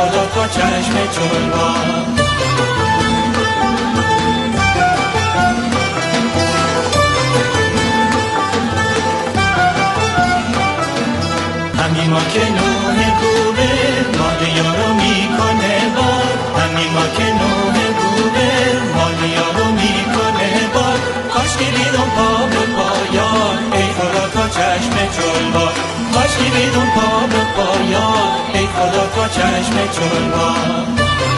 خدا تا چشم چلبان. همین ما که نوه گوه مال یارو میکنه بار، همین ما که نوه گوه مال یارو میکنه بار. کاش که بیدون پا به پایان ای خدا تا چشم چلبان، کاش که بیدون پا به پایان ای خدا تا چشم چلبان.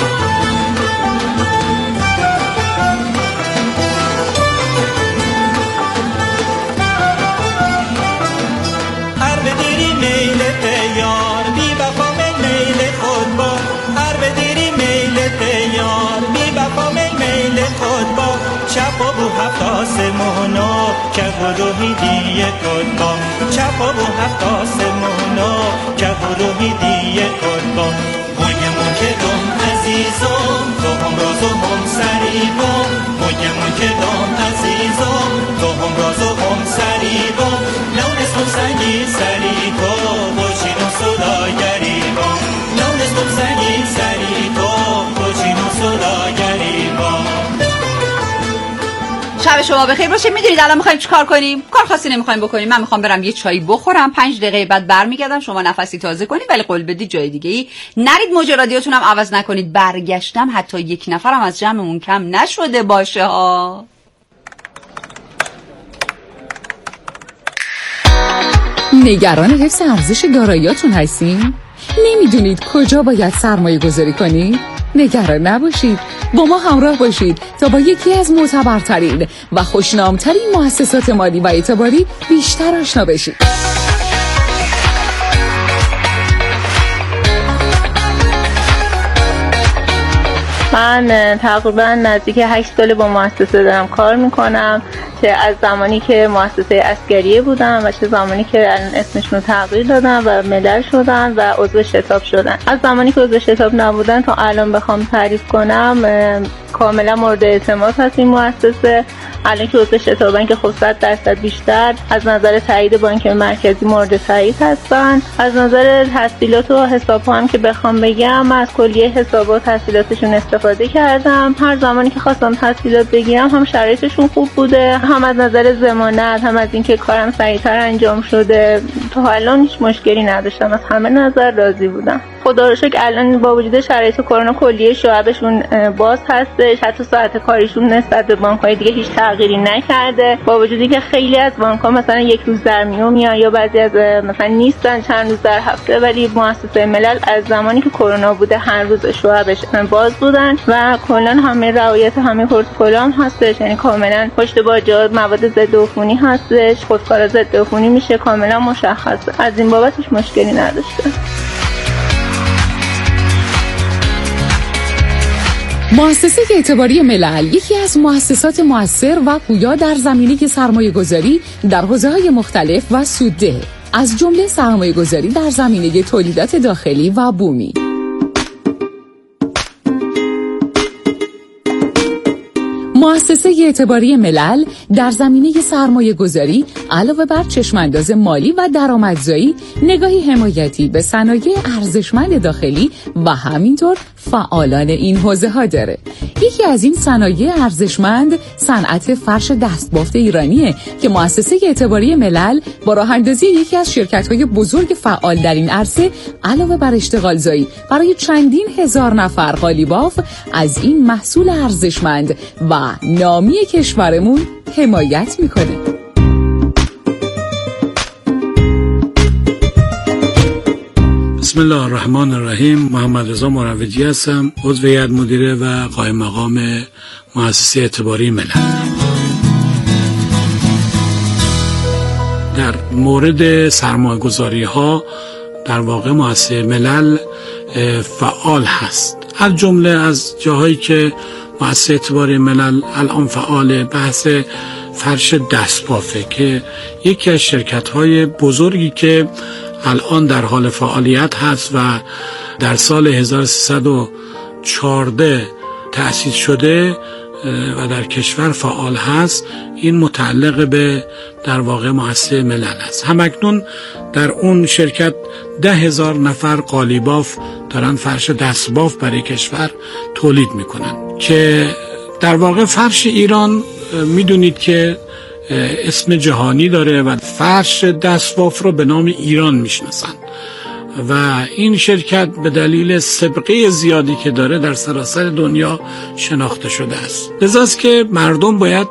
یار بی وفا میل خود با، هر بدیری میل یار بی وفا میل خود با. چپ و بو هفت آسمونا که گروهی دیه کد با، چپ و بو هفت آسمونا که گروهی دیه کد با. موی که دم عزیزم تو هم راز و هم سری با، موی که دم عزیزم تو هم راز و هم سری با. لونستم سنگی سری تو باشین و صداگری با، لونستم سنگی سری تو باشین و صداگری با. شب شما بخیر باشه. میدونید الان میخوایم چیکار کنیم؟ کار خاصی نمیخوایم بکنیم. من میخوام برم یه چایی بخورم، 5 دقیقه بعد برمیگردم. شما نفسی تازه کنید ولی قول بدید جای دیگه ای نرید، موج رادیوتون هم عوض نکنید. برگشتم حتی یک نفرم از جمعمون کم نشده باشه ها. نگران حفظ ارزش داراییاتون هستین؟ نمیدونید کجا باید سرمایه گذاری کنید؟ نگران نباشید، با ما همراه باشید تا با یکی از معتبرترین و خوشنامترین مؤسسات مالی و اعتباری بیشتر آشنا بشید. من تقریبا نزدیک 8 سال با مؤسسه دارم کار میکنم، چه از زمانی که مؤسسه عسکریه بودم و چه زمانی که الان اسمشون رو تغییر دادن و ملل شدن و عضو شتاب شدن. از زمانی که عضو شتاب نبودن تا الان بخوام تعریف کنم کاملا مورد اعتماد هست این مؤسسه. الان که عضو شتابن که خب 100% بیشتر از نظر تایید بانک مرکزی مورد تایید هستن. از نظر تسهیلات و حساب هم که بخوام بگم، از کلیه حسابات تسهیلاتشون استفاده کردم. هر زمانی که خواستم تسهیلات بگیرم هم شرایطشون خوب بوده، هم از نظر ضمانت، هم از اینکه کارم سریعتر انجام شده. تا الان هیچ مشکلی نداشتم، از همه نظر راضی بودم. خدا رو شکر الان با وجود شرایط کرونا کلیه شعبشون باز هستش، حتی ساعت کاریشون نسبت به بانک‌های دیگه هیچ تغییری نکرده، با وجودی که خیلی از بانک‌ها مثلا یک روز در میون میان یا بعضی از مثلا نیستن چند روز در هفته، ولی مؤسسه ملل از زمانی که کرونا بوده هر روز شعبش باز بودن و کلا همه رعایت همه پروتکل‌ها هستش، یعنی کاملا پشت باجات مواد ضد عفونی هستش، خودکار ضد عفونی میشه، کاملا مشخصه. از این بابت هیچ مشکلی نداشته. مؤسسه اعتباری ملل یکی از مؤسسات مؤثر و پویا در زمینه سرمایه‌گذاری در حوزه‌های مختلف و سودده، از جمله سرمایه‌گذاری در زمینه تولیدات داخلی و بومی. مؤسسه اعتباری ملل در زمینه سرمایه گذاری علاوه بر چشمانداز مالی و درآمدزایی، نگاهی حمایتی به صنایع ارزشمند داخلی و همینطور فعالان این حوزه ها داره. یکی از این صنایع ارزشمند صنعت فرش دستبافت ایرانیه که مؤسسه اعتباری ملل با راه اندازی یکی از شرکت‌های بزرگ فعال در این عرصه علاوه بر اشتغالزایی برای چندین هزار نفر قالیباف از این محصول ارزشمند و نامی کشورمون حمایت میکنه. بسم الله الرحمن الرحیم. محمد رضا مروجی هستم، عضو هیئت مدیره و قائم مقام مؤسسه اعتباری ملل. در مورد سرمایه‌گذاری ها در واقع مؤسسه ملل فعال هست، از جمله از جاهایی که مؤسسه اعتباری ملل الان فعال بحث فرش دستبافه که یکی از شرکت‌های بزرگی که الان در حال فعالیت هست و در سال 1314 تأسیس شده و در کشور فعال هست، این متعلق به در واقع مؤسسه ملل است. همکنون در اون شرکت 10,000 نفر قالیباف دارن فرش دستباف برای کشور تولید میکنن که در واقع فرش ایران میدونید که اسم جهانی داره و فرش دستباف رو به نام ایران میشناسن و این شرکت به دلیل سابقه زیادی که داره در سراسر دنیا شناخته شده است. لذاست که مردم باید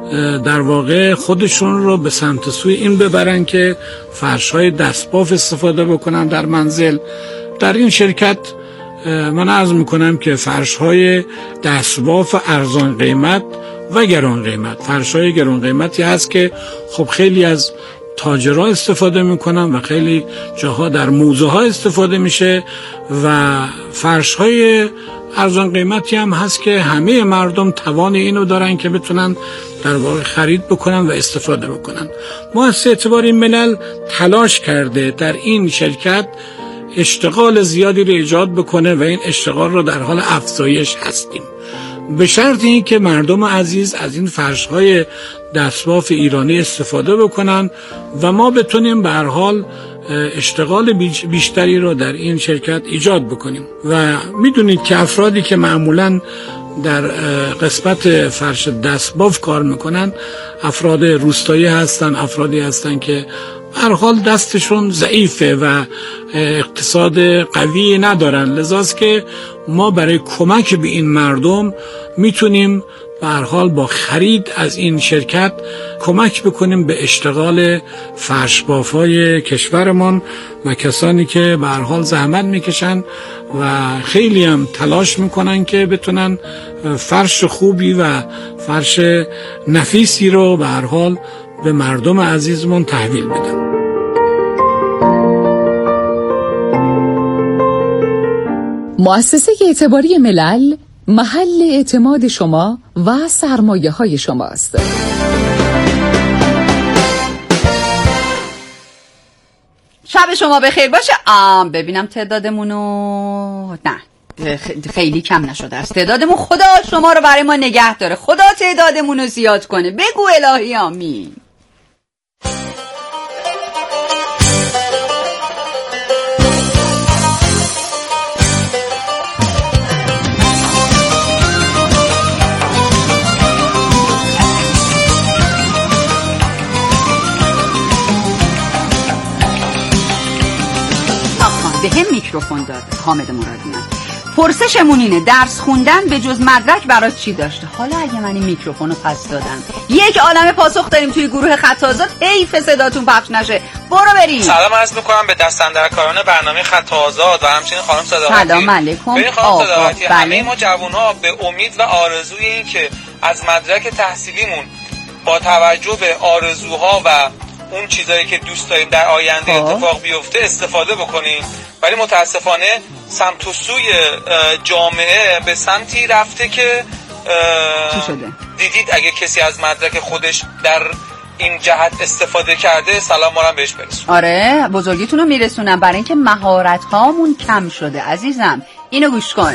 در واقع خودشون رو به سمت سوی این ببرن که فرش‌های دستباف استفاده بکنن در منزل. در این شرکت من عرض میکنم که فرش‌های دستباف ارزان قیمت و گران قیمت، فرش‌های گران قیمتی هست که خب خیلی از تاجرها استفاده میکنن و خیلی جاها در موزه ها استفاده میشه و فرش‌های ارزان قیمتی هم هست که همه مردم توان اینو دارن که بتونن در واقع خرید بکنن و استفاده بکنن. مؤسسه اعتباری ملل تلاش کرده در این شرکت اشتغال زیادی رو ایجاد بکنه و این اشتغال رو در حال افزایش هستیم، به شرط این که مردم عزیز از این فرش‌های دستباف ایرانی استفاده بکنن و ما بتونیم به هر حال اشتغال بیشتری رو در این شرکت ایجاد بکنیم. و میدونید که افرادی که معمولاً در قسمت فرش دستباف کار میکنن افراد روستایی هستن، افرادی هستن که به هر حال دستشون ضعیفه و اقتصاد قوی ندارن، لذاست که ما برای کمک به این مردم میتونیم به هر حال با خرید از این شرکت کمک بکنیم به اشتغال فرشبافای کشورمان و کسانی که به هر حال زحمت میکشن و خیلی هم تلاش میکنن که بتونن فرش خوبی و فرش نفیسی رو به هر حال به مردم عزیزمون تحویل بدن. مؤسسه اعتباری ملل محل اعتماد شما و سرمایه های شماست. شب شما بخیر باشه. ببینم تعدادمونو نه خیلی کم نشده است تعدادمون. خدا شما رو برای ما نگه داره، خدا تعدادمون رو زیاد کنه. بگو الهی آمین. به هم میکروفون داد حامد مرادیان. پرسشمون اینه درس خوندن به جز مدرک برات چی داشته؟ حالا اگه من این میکروفونو پس دادم یک عالمه پاسخ داریم توی گروه خط آزاد، حیف صداتون پخش نشه. برو بریم. سلام عرض میکنم به دست‌اندرکاران برنامه خط آزاد و همچنین خانم صداقتی. سلام علیکم. خانم صداقتی، همه ما جوان‌ها به امید و آرزوی این که از مدرک تحصیلیمون با توجه به آرزوها و اون چیزایی که دوست داریم در آینده اتفاق بیفته استفاده بکنیم، ولی متاسفانه سمت و سوی جامعه به سمتی رفته که چی شده؟ دیدید اگه کسی از مدرک خودش در این جهت استفاده کرده سلام ما رو بهش برسون. آره بزرگیتون رو میرسونم، برای اینکه مهارت هامون کم شده عزیزم. اینو گوش کن.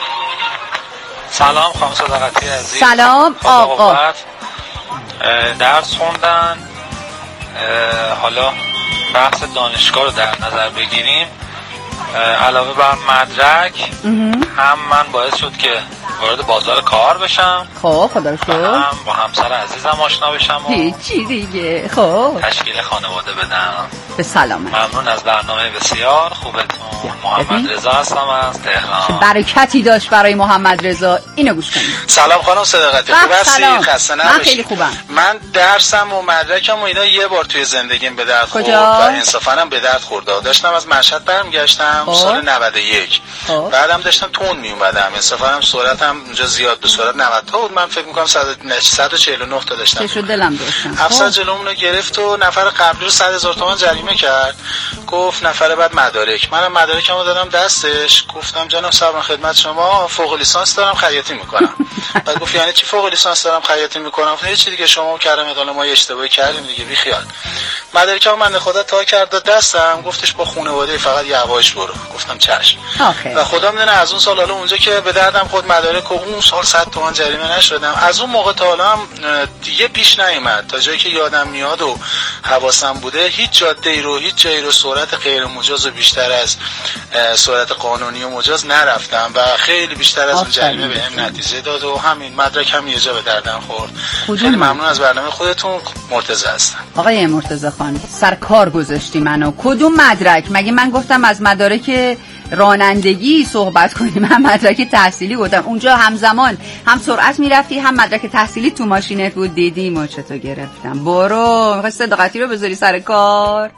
سلام خانم صداقتی عزیز. سلام آقا. درس خوندن، حالا بحث دانشگاه رو در نظر بگیریم، علاوه بر مدرک هم من باعث شد که وارد بازار کار بشم. خب خدا رو شکر. هم با همسر عزیزم آشنا بشم و هیچی دیگه. خب تشکیل خانواده بدم. به سلامت. ممنون از برنامه بسیار خوبتون. محمد رضا هستم از تهران. برکتی داشت برای محمد رضا. اینو گوش کنید. سلام خانم صداقتی. سلام. خسته نباشید. من خیلی خوبم. من درسم و مدرکم و اینا یه بار توی زندگیم به درد خورد و انصافا هم به درد خورد. داشتم از مشهد برمیگشتم سال 91. بعدم داشتم تون می اومدم. انصافا هم سرعتم اونجا زیاد به سرعت 90 تا بود. من فکر می‌کنم 149 تا داشتم. چه دلم داشتم. افسر جلومون رو گرفت و نفر قبلی رو 100,000 تومان جریمه کرد. گفت نفر بعد مدارک. منم مدارکمو دادم دستش. گفتم جناب سرمان خدمت شما فوق لیسانس دارم خیاطی میکنم. بعد گفت یعنی چی فوق لیسانس دارم خیاطی میکنم؟ گفتم چی دیگه شما کرم حالا ما اشتباهی کردیم دیگه بی خیال. مدارکم من خدا تا کرد دستم، گفتش با خانواده فقط یواش برو. گفتم چشم. و خدا میدونه از اون سال حالا اونجا که به دردم خود مدارک و اون سال 100 تومان جریمه نشدم. از اون موقع تا حالا هم دیگه پیش نیومد، تا جایی که یادم میاد و حواسم بوده هیچ جاده‌ای رو، هیچ جایی رو سرعت غیر مجاز و بیشتر از سرعت قانونی و مجاز نرفتم و خیلی بیشتر از اون جریمه بهم نتیجه داد و همین مدرک هم یه جا به دردم خورد. خیلی ممنون از برنامه خودتون. مرتضی هستم. آقای مرتضی خان سر کار گذاشتی منو. کدوم مدرک؟ مگه من گفتم از مدارک رانندگی صحبت کنیم؟ من مدرک تحصیلی گفتم. اونجا همزمان هم سرعت میرفتی هم مدرک تحصیلی تو ماشینت بود. دیدی ما چطور گرفتم. برو میخوای صداقتی رو بذاری سر کار.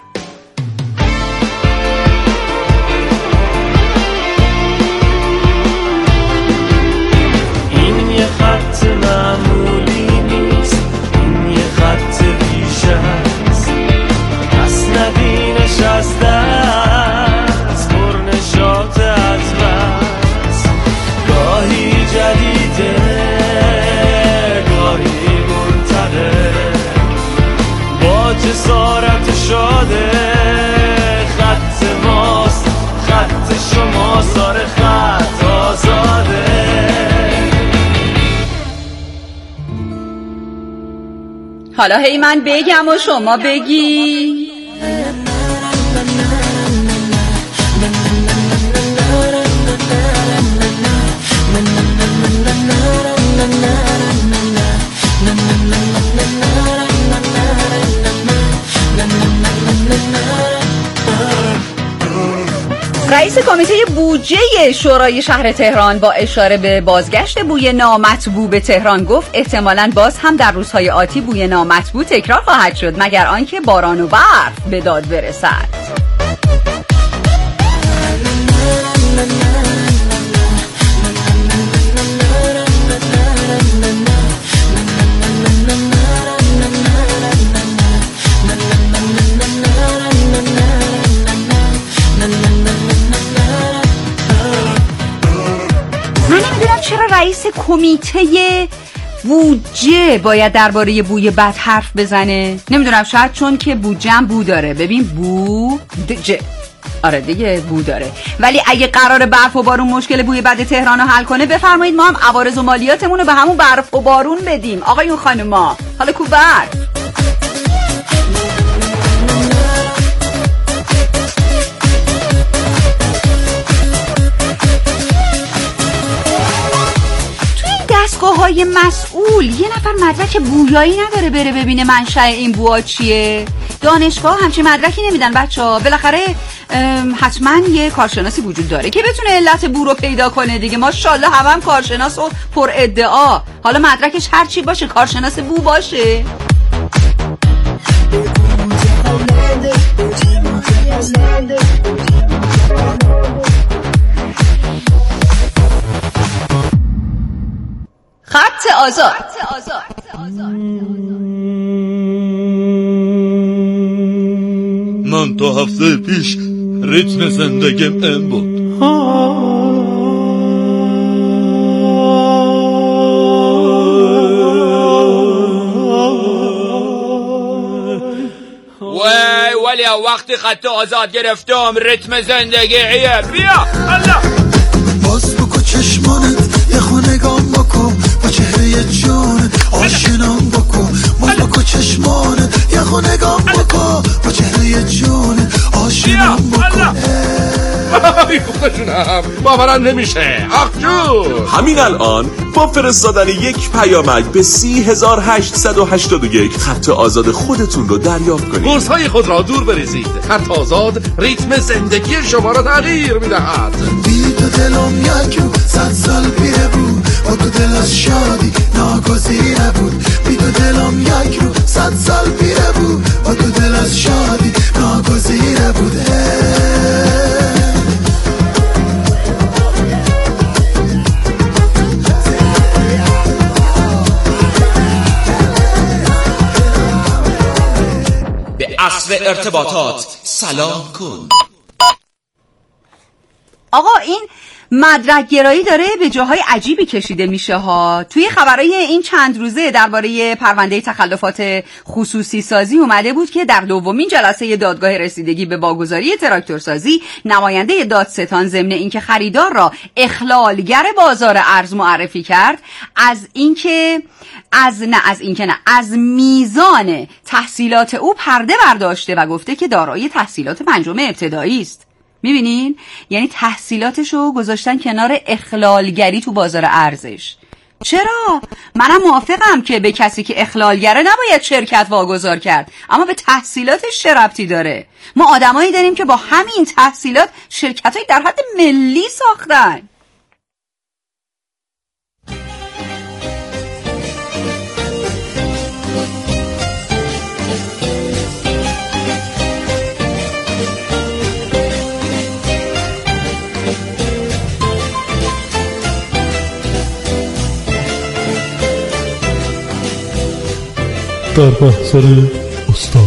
این یه خط معمولی نیست، این یه خط بیشه هست، مسندی نشسته است پرنشاط از بس. گاهی جدیده گاهی منتقه، با جسارت شاده خط ماست، خط شما سار خط آزاده. حالا هی من بگم و شما بگی. رئیس کمیته بودجه شورای شهر تهران با اشاره به بازگشت بوی نامطبوع به تهران گفت احتمالاً باز هم در روزهای آتی بوی نامطبوع تکرار خواهد شد مگر آنکه باران و برف به داد برسد. چرا رئیس کمیته بودجه باید درباره بوی بد حرف بزنه؟ نمیدونم، شاید چون که بودجه هم بو داره. ببین بودجه، آره دیگه بو داره. ولی اگه قرار برف و بارون مشکل بوی بد تهران رو حل کنه بفرمایید ما هم عوارض و مالیاتمون رو به همون برف و بارون بدیم. آقایون خانوما حالا کو برف؟ دستگاه‌های مسئول یه نفر مدرک بویایی نداره بره ببینه منشأ این بوها چیه؟ دانشگاه همچین مدرکی نمیدن بچه‌ها. بالاخره حتما یه کارشناسی وجود داره که بتونه علت بو رو پیدا کنه دیگه. ماشاءالله هم کارشناس و پر ادعا. حالا مدرکش هر چی باشه کارشناس بو باشه. خط آزاد. من تا هفته پیش ریتم زندگیم این بود. ولی وقتی خط آزاد گرفتم ریتم زندگیه. بیا الله باز بکو چشمانت یه خونه گام بکن با چهره جون آشنام بکن. باز بکو چشمانت یه خونه گام بکن با چهره جون آشنام بکن. خوشونم باورم نمیشه. آخجون همین الان با فرستادن یک پیامک به 30881 خط آزاد خودتون رو دریافت کنید. بورس‌های خود را دور بریزید. خط آزاد ریتم زندگی شما را تغییر میدهد. بی تو دلم یکو 100 سال پیره بود با تو دل از شادی ناگزیره بود. بی تو دلم یکو 100 سال پیره بود با تو دل از شادی ناگزیره بود. به عصر ارتباطات سلام کن. آقا این مدرک گرایی داره به جاهای عجیبی کشیده میشه ها. توی خبرهای این چند روزه درباره پرونده تخلفات خصوصی سازی اومده بود که در دومین جلسه دادگاه رسیدگی به واگذاری تراکتورسازی نماینده دادستان ضمن اینکه خریدار را اخلالگر بازار ارز معرفی کرد از میزان تحصیلات او پرده برداشته و گفته که دارای تحصیلات پنجم ابتدایی است. میبینین؟ یعنی تحصیلاتشو گذاشتن کنار اخلالگری تو بازار ارزش. چرا؟ منم موافقم که به کسی که اخلالگره نباید شرکت واگذار کرد، اما به تحصیلاتش چه ربطی داره؟ ما آدمایی داریم که با همین تحصیلات شرکتای در حد ملی ساختن. در محضر استاد.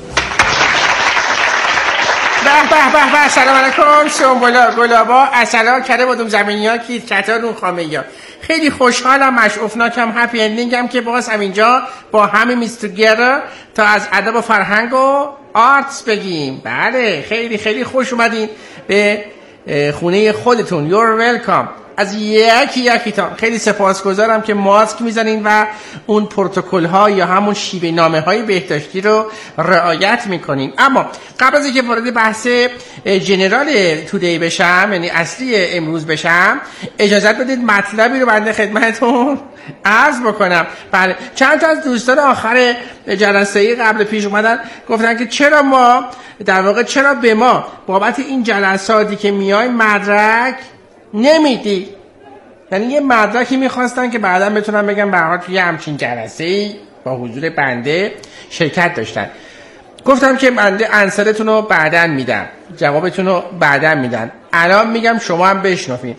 به سلام علیکم. سنبولا گلابا اصلا کرده بودم زمینی ها که کتارون خامه ها. خیلی خوشحالم، مشعوفناکم، هپی اندینگم که باز همینجا با همه میستوگیره تا از ادب و فرهنگ و آرتس بگیم. بله خیلی خیلی خوش اومدین به خونه خودتون. You're welcome. از یکیتان خیلی سپاسگزارم که ماسک میزنین و اون پروتکل ها یا همون شیوه نامه های بهداشتی رو رعایت میکنین. اما قبل از اینکه وارد بحث جنرال تودی بشم، یعنی اصلی امروز بشم، اجازه بدید مطلبی رو بنده خدمتتون عرض بکنم. بله چند تا از دوستان آخر جلسه قبل پیش اومدن گفتن که چرا به ما بابت این جلساتی که میای مدرک نمیدی. یعنی یه مدرکی میخواستن که بعدا بتونن بگم به هر حال توی همچین جلسه‌ای با حضور بنده شرکت داشتن. گفتم که بنده انسرتون رو بعدا میدم، جوابتون رو بعدا میدم. الان میگم شما هم بشنفین.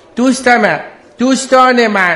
دوستان من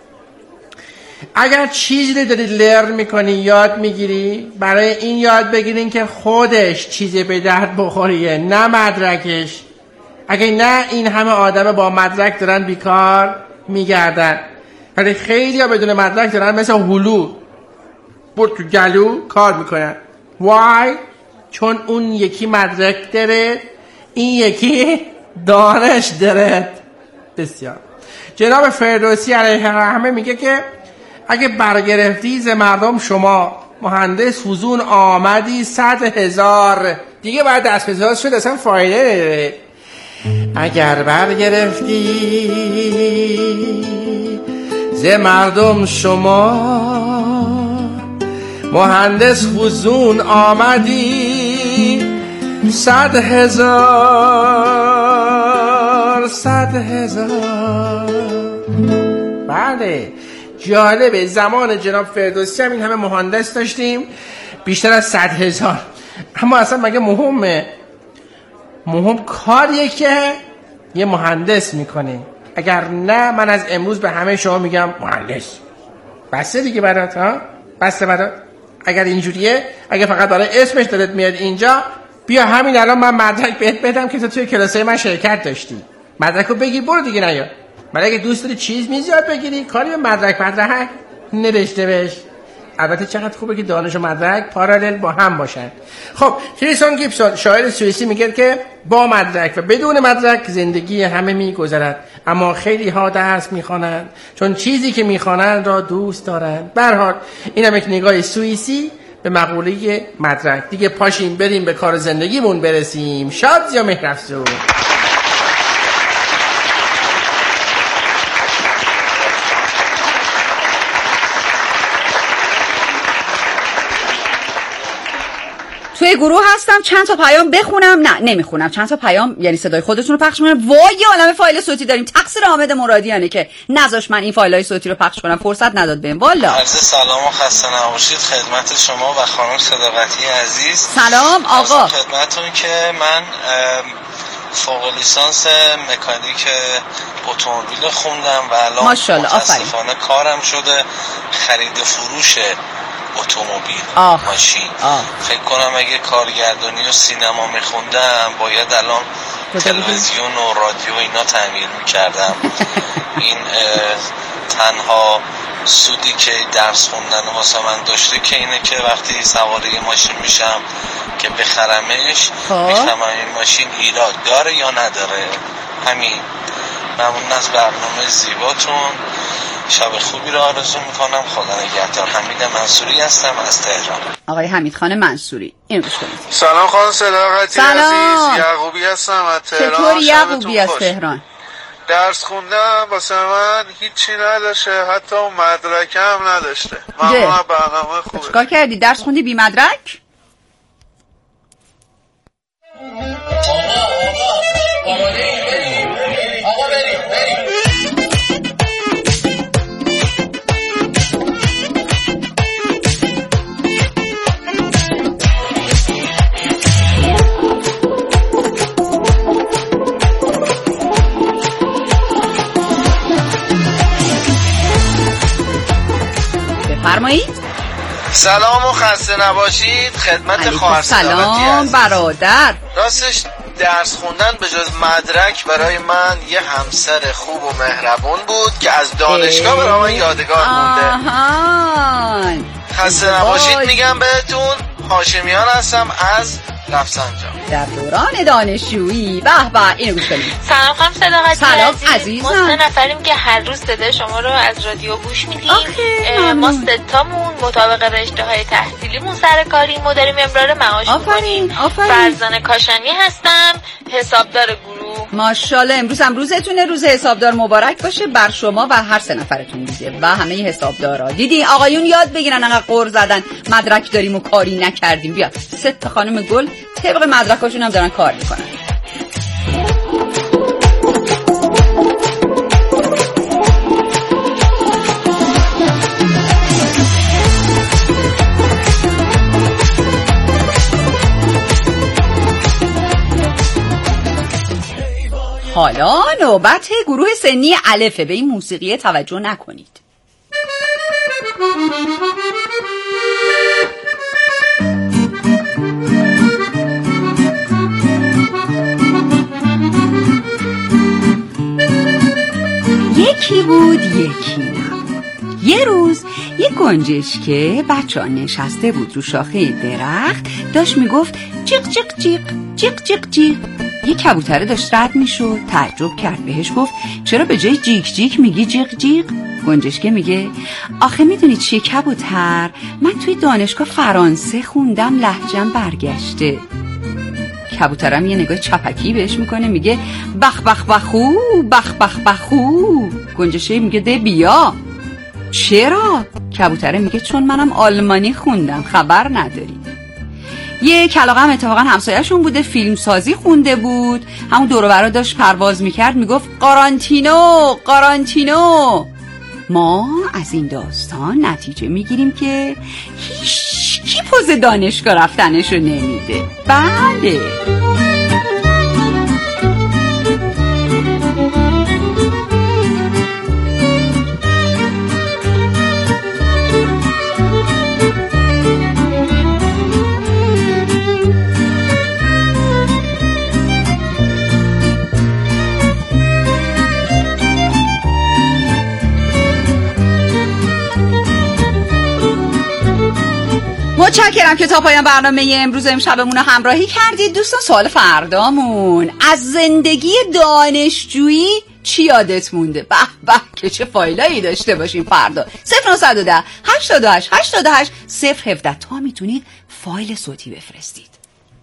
اگر چیزی رو دارید لرن میکنی، یاد میگیری، برای این یاد بگیرین که خودش چیزی به درد بخوریه، نه مدرکش. اگه نه این همه آدم با مدرک دارن بیکار میگردن، ولی خیلی ها بدون مدرک دارن مثل هلو برد تو گلو کار میکنن. وای؟ چون اون یکی مدرک داره، این یکی دانش داره. بسیار. جناب فردوسی علیه الرحمه میگه که اگه برگرفتی ز مردم شما مهندس فزون آمدی 100,000 دیگه باید دست بزاز شد، اصلا فایده نداره. اگر برگرفتی ز مردم شما مهندس فزون آمدی 100,000. بله جالبه، زمان جناب فردوسی هم این همه مهندس داشتیم، بیشتر از 100,000. اما اصلا مگه مهم کاریه که یه مهندس میکنه. اگر نه من از امروز به همه شما میگم مهندس. بسته دیگه برات ها؟ بسته برات؟ اگر اینجوریه، اگر فقط برای اسمش دلت میاد اینجا، بیا همین الان من مدرک بهت بدم که تو توی کلاسای من شرکت داشتی. مدرکو بگیر برو دیگه نیا. ولی اگه دوست داری چیز میزیاد بگیری، کاری به مدرک نداشته باش. البته چقدر خوبه که دانش و مدرک پارالل با هم باشن. خب کریستین گیبسون شاعر سوئیسی میگه که با مدرک و بدون مدرک زندگی همه میگذرد، اما خیلی ها درس میخوانند چون چیزی که میخوانند را دوست دارند. به هر حال اینم یک نگاه سوئیسی به مقوله مدرک. دیگه پاشیم بریم به کار زندگیمون برسیم. شاد یا مهرفزون. توی گروه هستم، چند تا پیام بخونم. نه نمیخونم، چند تا پیام یعنی صدای خودتون رو پخش کنم. وای یه عالمه فایل صوتی داریم. تقصیر حامد مرادیانه که نذاش من این فایلای صوتی رو پخش کنم، فرصت نداد بهم. والا عرض سلام و خسته نباشید خدمت شما و خانم صداقتی عزیز. سلام آقا. خدمتتون که من فوق لیسانس مکانیک اتومبیل خوندم و الان ماشاءالله متاسفانه کارم شده خرید فروش اتومبیل ماشین. فکر کنم اگه کارگردانی و سینما میخوندم باید الان تلویزیون و رادیو اینا تعمیر میکردم. این تنها سودی که درس خوندن واسه من داشته که اینه که وقتی سوار یه ماشین میشم که بخرمش میفهمم این ماشین ایراد داره یا نداره. همین. ممنون از برنامه زیباتون. شب خوبی رو آرزو میکنم. خدا نگهدار. حمید منصوری هستم از تهران. آقای حمید خان منصوری اینو گوش کنید. سلام خانم صداقتی عزیز، یعقوبی هستم از تهران. چطور یعقوبی از تهران؟ درس خوندم واسه من هیچی نداشته، حتی مدرکم نداشته. ممنون برنامه خوبه. چیکار کردی؟ درس خوندی بی مدرک؟ فرمایید. سلام و خسته نباشید خدمت خواهر سلام برادر. راستش درس خوندن به جز مدرک برای من یه همسر خوب و مهربون بود که از دانشگاه برای من یادگار مونده. خسته نباشید میگم بهتون. هاشمیان هستم از رفسنجان در دوران دانشجویی. به به اینو گوش کنید. سلام خانم صداقتی. سلام عزیزم. ما 3 نفریم که هر روز صدای شما رو از رادیو گوش میدیم. ما 3 تامون مطابق رشته‌های تحصیلیمون سر کاریم و داریم امرار معاش می‌کنیم. فرزانه کاشانی هستم، حسابدار گروه. ماشاءالله امروز هم روزتونه. روز حسابدار مبارک باشه بر شما و هر 3 نفرتون دیگه و همه حسابدارا. دیدی آقایون یاد بگیرن انقدر قر زدن مدرک داریم و کاری نکردیم. بیا 3 تا خانم گل طبق مدرکاشون هم دارن کار میکنن. حالا نوبت گروه سنی الفه. به این موسیقی توجه نکنید. یکی بود یکی نبود. یه روز یه گنجشک بچه ها نشسته بود رو شاخه درخت داشت میگفت جیغ جیغ جیغ جیغ جیغ جیغ. یه کبوتره داشت رد میشد تعجب کرد بهش گفت چرا به جای جیغ جیغ میگی جیغ جیغ؟ گنجشکه میگه آخه میدونی چیه کبوتر، من توی دانشگاه فرانسه خوندم لهجم برگشته. کبوترم یه نگاه چپکی بهش میکنه میگه بخ بخ بخو بخ بخ بخو. گنجشکه میگه ده بیا. چرا؟ کبوتره میگه چون منم آلمانی خوندم خبر نداری. یه کلاغه هم اتفاقا همسایه‌شون بوده فیلم سازی خونده بود. همون دور و برا داشت پرواز میکرد میگفت قارانتینو قارانتینو. ما از این داستان نتیجه میگیریم که هیچ کی پوز دانشگاه رفتنشو نمیده. بله متشکرم که تا پایان برنامه امروز امشبمون رو همراهی کردید. دوستان سوال فردامون از زندگی دانشجویی چی یادت مونده؟ به به که چه فایلایی داشته باشیم فردا. 0910 88 88 017 تا میتونید فایل صوتی بفرستید.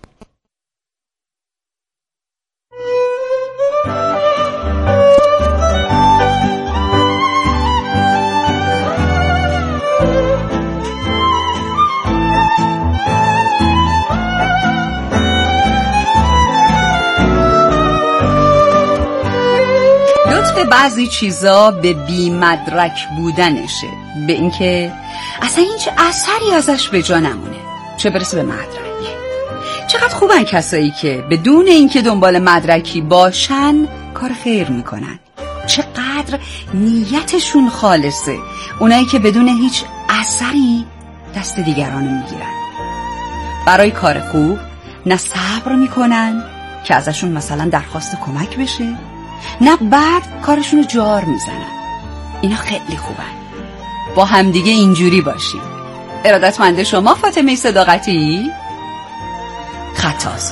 بعضی چیزا به بی مدرک بودنشه، به اینکه اصلا هیچ اثری ازش به جا نمونه، چه برسه به مدرک. چقدر خوبن کسایی که بدون اینکه دنبال مدرکی باشن کار خیر میکنن. چقدر نیتشون خالصه اونایی که بدون هیچ اثری دست دیگران رو میگیرن. برای کار خوب نه صبر میکنن که ازشون مثلا درخواست کمک بشه، نه بعد کارشون رو جار میزنن. اینا خیلی خوبن. با همدیگه اینجوری باشیم. ارادتمند شما فاطمه صداقتی. خطاز.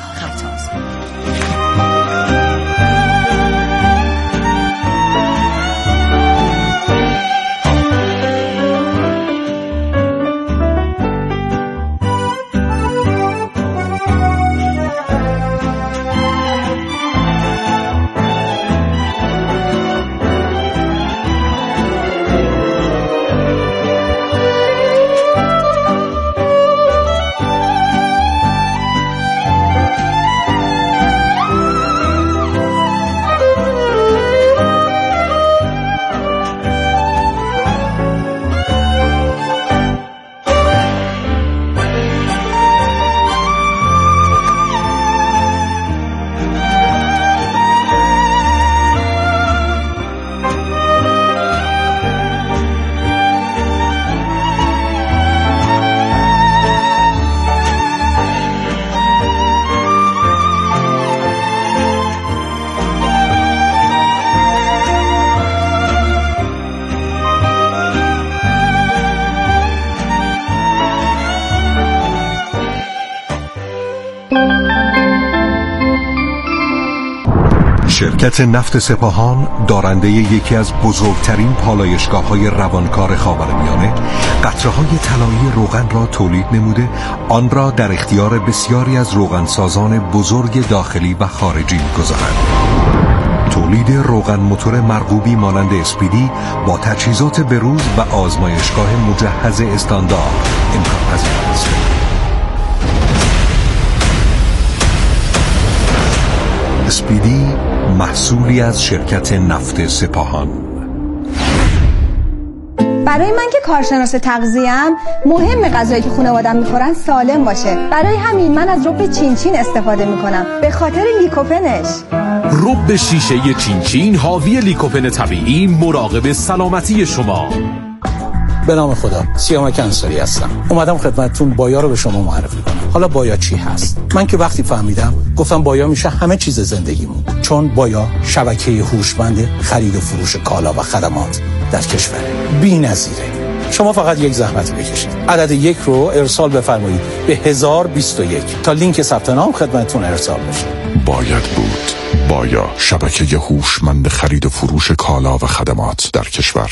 شرکت نفت سپاهان دارنده یکی از بزرگترین پالایشگاه‌های روانکار خاورمیانه قطره‌های طلایی روغن را تولید نموده آن را در اختیار بسیاری از روغنسازان بزرگ داخلی و خارجی می‌گذارد. تولید روغن موتور مرغوبی مانند اسپیدی با تجهیزات بروز و آزمایشگاه مجهز استاندارد امکان پذیر است. اسپیدی محصولی از شرکت نفت سپاهان. برای من که کارشناس تغذیه‌ام مهم غذایی که خانواده‌ام میخورن سالم باشه. برای همین من از رب چینچین استفاده میکنم به خاطر لیکوپنش. رب شیشه چینچین حاوی لیکوپن طبیعی مراقب سلامتی شما. به نام خدا، سیامک انصاری هستم. اومدم خدمتتون بایا رو به شما معرفی کنم. حالا بایا چی هست؟ من که وقتی فهمیدم گفتم بایا میشه همه چیز زندگیمون. چون بایا شبکه هوشمند خرید و فروش کالا و خدمات در کشور بی‌نظیره. شما فقط یک زحمت بکشید. عدد 1 رو ارسال بفرمایید به 1021 تا لینک ثبت نام خدمتتون ارسال بشه. باید بود. بایا شبکه هوشمند خرید و فروش کالا و خدمات در کشور.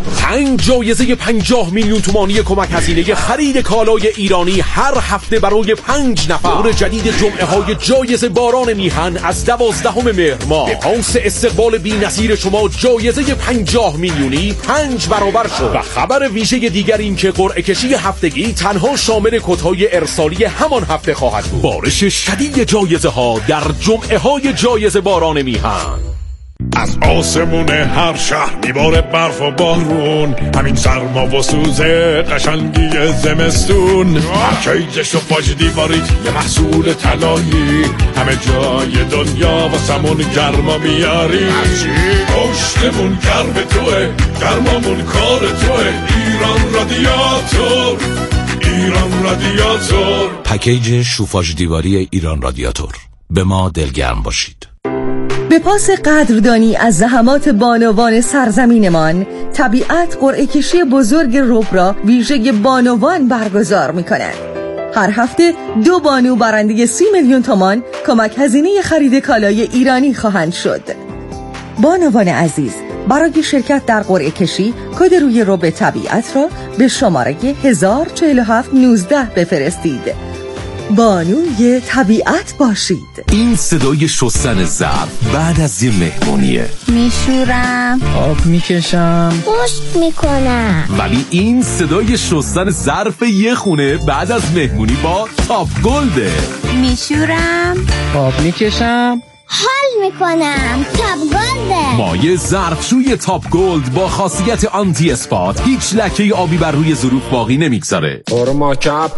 5 جایزه 50 میلیون تومانی کمک هزینه خرید کالای ایرانی هر هفته برای 5 نفر. دور جدید جمعه های جایزه باران میهن از 12 مهر ماه به پاس استقبال بی‌نظیر شما جایزه 50 میلیونی 5 برابر شد. و خبر ویژه دیگر این که قرعه کشی هفتگی تنها شامل کدهای ارسالی همان هفته خواهد بود. بارش شدید جایزه ها در جمعه های جایزه باران میهن. از آسمون هر شهر میباره برف و بارون، همین سرما و سوز قشنگی زمستون. کیجش و پاش دیواریت یه محصول طلایی، همه جای دنیا و سمون گرما میاری. پشتمون گرم توه، گرمامون کار توه. ایران رادیاتور، ایران رادیاتور. پکیج شوفاژ دیواری ایران رادیاتور. به ما دلگرم باشید. به پاس قدردانی از زحمات بانوان سرزمینمان، طبیعت قرعه کشی بزرگ رب را ویژه بانوان برگزار می‌کند. هر هفته 2 بانو برنده 30 میلیون تومان کمک هزینه خرید کالای ایرانی خواهند شد. بانوان عزیز، برای شرکت در قرعه کشی کد روی رب طبیعت را به شماره 104719 بفرستید. بانوی طبیعت باشید. این صدای شستن ظرف بعد از یه مهمونیه. میشورم، آب میکشم، پشت میکنم. ولی این صدای شستن ظرف یه خونه بعد از مهمونی با تاپ گلده. میشورم، آب میکشم، حال میکنم. تاپ گلده. مایه ظرفشوی تاپ گلد با خاصیت آنتی اسپات هیچ لکه آبی بر روی ظروف باقی نمیگذاره. خورما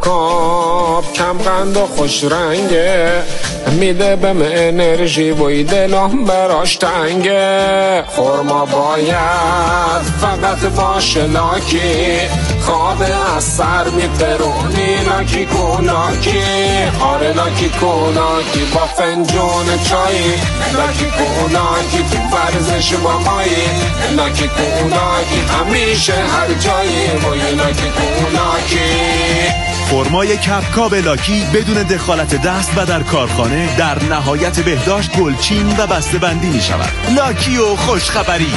کپ کم قند و خوش رنگه، میده بهم انرژی و دلم براش تنگه. خورما باید فقط باشه لاکی، خواب از سر میپرونی لاکی کوناکی آره لاکی کوناکی با فنجون چایی لاکی کوناکی تو ورزش با مایی لاکی کوناکی همیشه هر جایی وای لاکی کوناکی فرمای کپکاب لاکی بدون دخالت دست و در کارخانه در نهایت بهداشت گلچین و بسته بندی می شود. لاکی و خوشخبری